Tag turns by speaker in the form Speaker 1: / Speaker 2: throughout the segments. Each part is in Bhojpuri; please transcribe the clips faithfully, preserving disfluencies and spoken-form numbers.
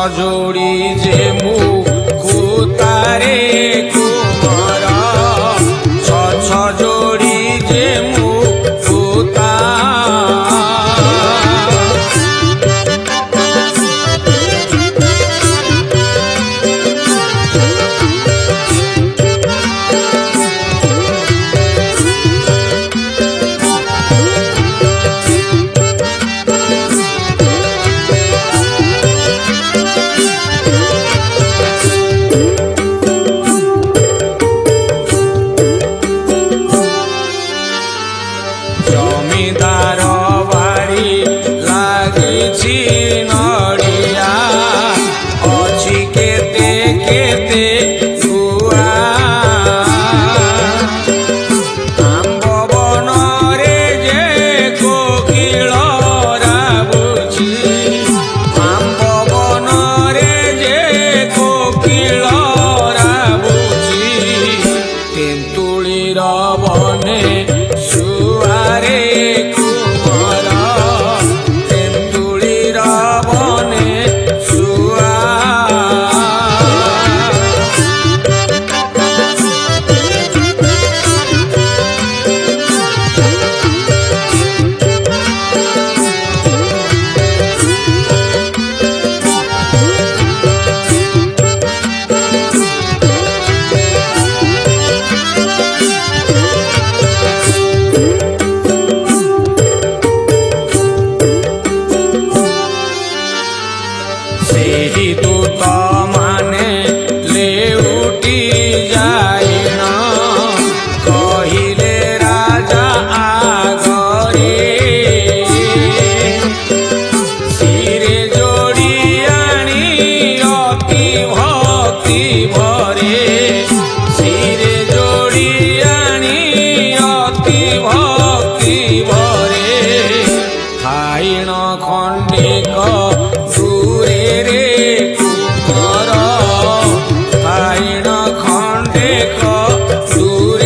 Speaker 1: जोड़ी जे मुकुतारे कुमार छ जोड़ी जे मुकुता जमीदार बाड़ी लागिछि नड़िया अछि केते केते गुआ आंब बन रे जे कोकिल राबुछि आंब बन रे जे कोकिल राबुछि तेंतुळीर बने सुआरे कुमार तेंतुळीर बने सुआ सेही दूत माने लेउटी जाइण कहिले राजा आगरे सिरे जोड़ी आनी अति भक्ति भरे सिरे जोड़ी आनी अति भक्ति भरे खाइण खंडिक दूरे रे कुमार खाइण खंडिक दूरे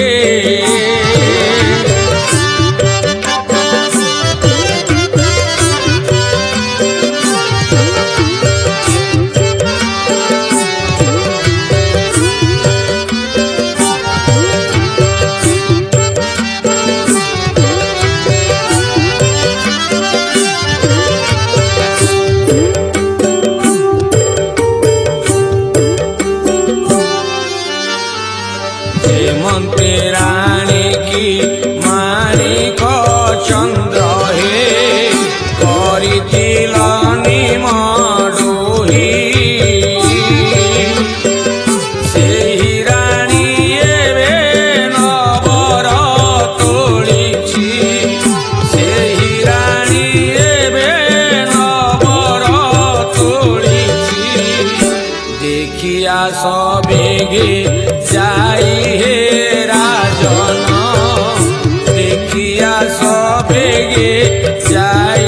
Speaker 1: हेमंते रानी की माणिक चंद्र हे करिथिल निमडोही सेही रानी एबे नबर तोलिछि सेही रानी एबे नबर तोलिछि देखिया सबेगे जाई हे राजन देखिया सबेगे जाई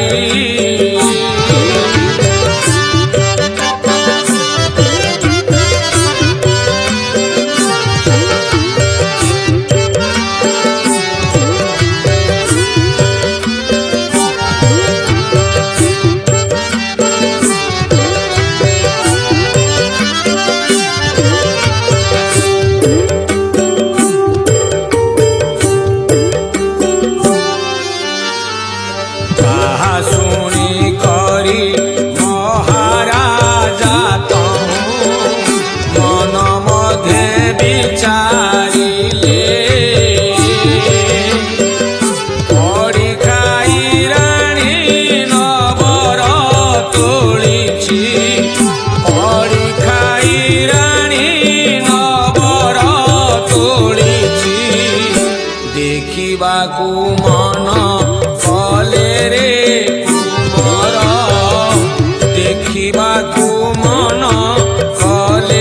Speaker 1: शुणी करी महाराजा तहु मन मध्य विचारिले पड़ी खाई रानी नबर तोलिछि पड़ी खाई रानी नबर तोलिछि देखिबाकू मन कले रे कुमार देखिबाकू मन कले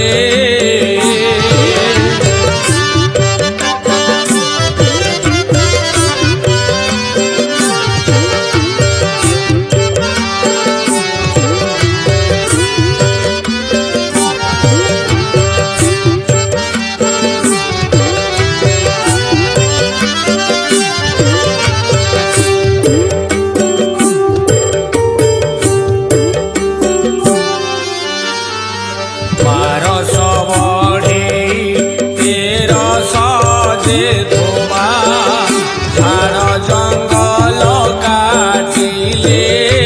Speaker 1: दे धोबा झाड़ जंगल काटिले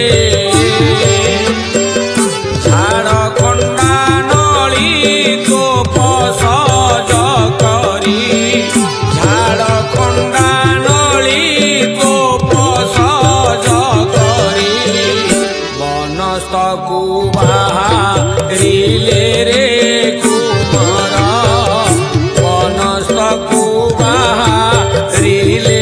Speaker 1: झाड़ खंडा नली तोप सज करी झाड़ खंडा नली तोप सज करी बनस्तकु बाहरिले रे कुमार बनस्तकु बाहरिले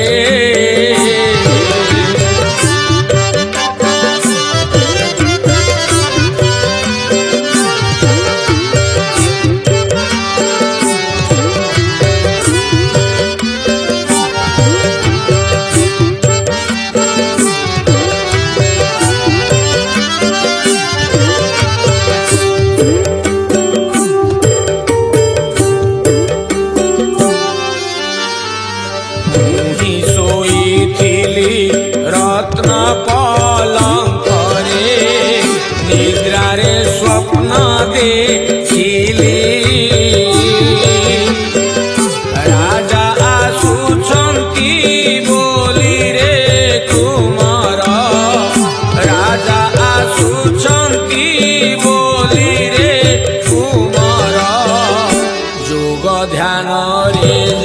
Speaker 1: रत्न पलंकरे निद्रारे स्वप्न देखिली राजा आसुछंती बोली रे कुमार राजा आसुछंती बोली रे कुमार जोग ध्यान रे